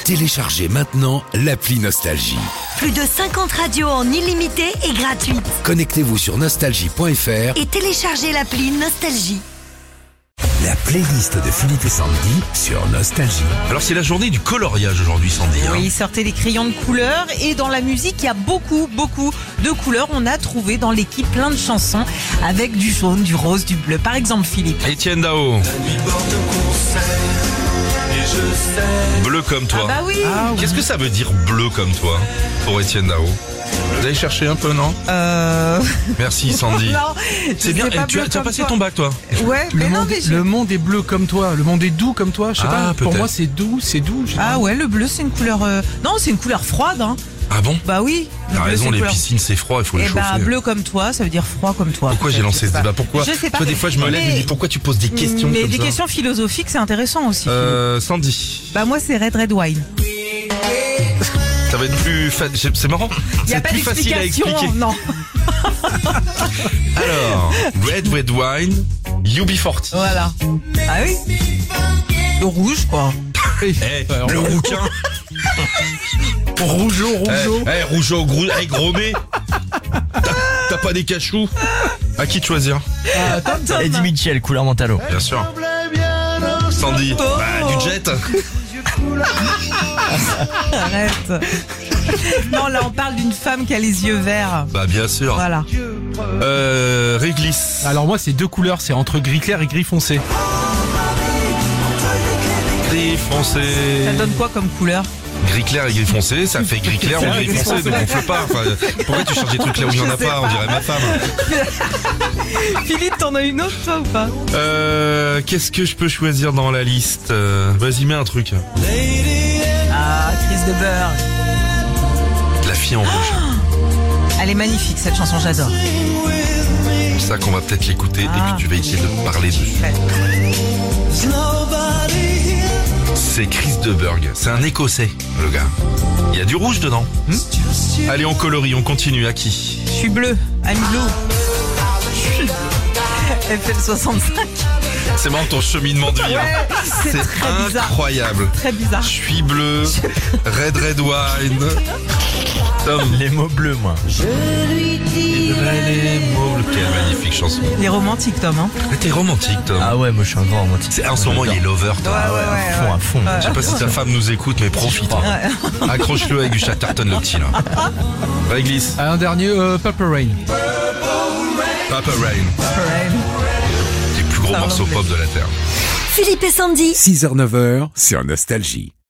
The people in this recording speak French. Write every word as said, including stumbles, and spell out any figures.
Téléchargez maintenant l'appli Nostalgie. Plus de cinquante radios en illimité et gratuite. Connectez-vous sur nostalgie point f r Et téléchargez l'appli Nostalgie. La playlist de Philippe et Sandy sur Nostalgie. Alors c'est la journée du coloriage aujourd'hui, Sandy. Hein. Oui, sortez les crayons de couleur. Et dans la musique, il y a beaucoup, beaucoup de couleurs. On a trouvé dans l'équipe plein de chansons avec du jaune, du rose, du bleu. Par exemple, Philippe. Etienne Dao. Bleu comme toi. Ah bah oui. Ah, oui. Qu'est-ce que ça veut dire bleu comme toi pour Etienne Dao? Vous avez cherché un peu, non? Euh... Merci Sandy. Non, c'est bien. pas Tu as, tu as passé toi. ton bac, toi? Ouais, mais le, non, monde, mais je... le monde est bleu comme toi, le monde est doux comme toi, je sais Ah, pas. Pour peut-être. moi, c'est doux, c'est doux. je sais Ah pas. ouais, le bleu, c'est une couleur. Euh... Non, c'est une couleur froide. Hein. Ah bon? Bah oui. le T'as bleu, raison, c'est une les couleur... piscines c'est froid, il faut les Eh chauffer. bah, bleu comme toi, ça veut dire froid comme toi. Pourquoi j'ai peut-être, lancé je ce sais débat? pas. Pourquoi? Je sais pas. Toi, des fois, je me lève et je me dis pourquoi tu poses des questions Mais comme des ça? questions philosophiques, c'est intéressant aussi. Euh, Sandy. Bah moi, c'est Red Red Wine. Ça va être plus facile. C'est marrant. Il y a C'est pas plus facile à d'explication. expliquer. Non. Alors, Red Red Wine, U B quarante. Voilà. Ah oui. Le rouge, quoi. Eh, le rouquin. Rougeau, rougeau. Eh, eh, rougeau, gros, eh, gros nez. T'as- T'as pas des cachous? À qui de choisir? Attends, Eddie Mitchell, couleur mentalo. Bien sûr. Sandy. Oh. Bah, du jet. arrête. Non, là, on parle d'une femme qui a les yeux verts. Bah, bien sûr. Voilà. Euh, réglisse. Alors moi, c'est deux couleurs, c'est entre gris clair et gris foncé. Gris foncé. Ça donne quoi comme couleur? Gris clair et gris foncé, ça fait gris clair ou gris foncé, ne gonfle pas. Enfin, pourquoi tu cherches des trucs là où il n'y en a pas? On dirait ma femme. Philippe, t'en as une autre, toi, ou pas? Euh, qu'est-ce que je peux choisir dans la liste? Euh, Vas-y, mets un truc. Ah, Chris de Burgh. La fille en rouge. Elle est magnifique, cette chanson, j'adore. C'est ça qu'on va peut-être l'écouter Ah. et puis tu vas essayer de parler dessus. C'est Chris de Burgh. C'est un Écossais, le gars. Il y a du rouge dedans. Hmm Allez, on colorie, on continue. À qui? Je suis bleu, I'm blue. F L soixante-cinq. C'est marrant ton cheminement de vie. hein. Ouais, c'est C'est très bizarre. incroyable. Très bizarre. Je suis bleu. Red Red Wine. Tom. Les mots bleus, moi. Quelle magnifique chanson. Il est romantique, Tom, hein? Mais t'es romantique, Tom. Ah ouais, moi je suis un grand romantique. C'est- en ce moment, il est lover, Tom. Ouais, ouais, À ouais. fond, à fond. Ouais. Je sais pas si ta femme nous écoute, mais profite. hein. Accroche-le avec du Chatterton, le petit, là. Réglisse. Un dernier, euh, Purple Rain. Papa Rain. Les plus gros Ça va, morceaux anglais. pop de la Terre. Philippe et Sandy. six heures neuf heures sur Nostalgie.